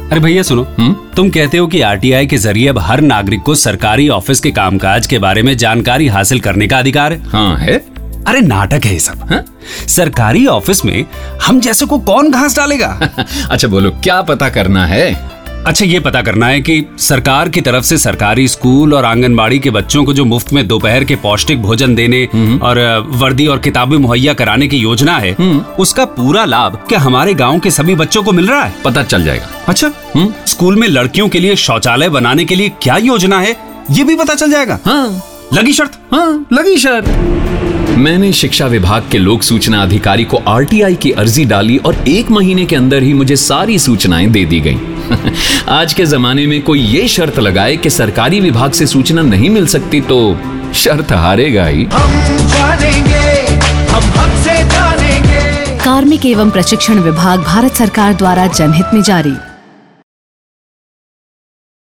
अरे भैया सुनो, तुम कहते हो कि आरटीआई के जरिए अब हर नागरिक को सरकारी ऑफिस के कामकाज के बारे में जानकारी हासिल करने का अधिकार है। हाँ है। अरे नाटक है ये सब। हाँ? सरकारी ऑफिस में हम जैसे को कौन घास डालेगा? अच्छा बोलो, क्या पता करना है? अच्छा ये पता करना है कि सरकार की तरफ से सरकारी स्कूल और आंगनबाड़ी के बच्चों को जो मुफ्त में दोपहर के पौष्टिक भोजन देने और वर्दी और किताबें मुहैया कराने की योजना है, उसका पूरा लाभ क्या हमारे गांव के सभी बच्चों को मिल रहा है? पता चल जाएगा। अच्छा, स्कूल में लड़कियों के लिए शौचालय बनाने के लिए क्या योजना है, ये भी पता चल जाएगा। हाँ। लगी शर्त? हाँ लगी शर्त। मैंने शिक्षा विभाग के लोक सूचना अधिकारी को आरटीआई की अर्जी डाली और 1 महीने के अंदर ही मुझे सारी सूचनाएं दे दी गईं। आज के जमाने में कोई ये शर्त लगाए कि सरकारी विभाग से सूचना नहीं मिल सकती तो शर्त हारेगा ही। हम जानेंगे, हम हमसे जानेंगे। कार्मिक एवं प्रशिक्षण विभाग, भारत सरकार द्वारा जनहित में जारी।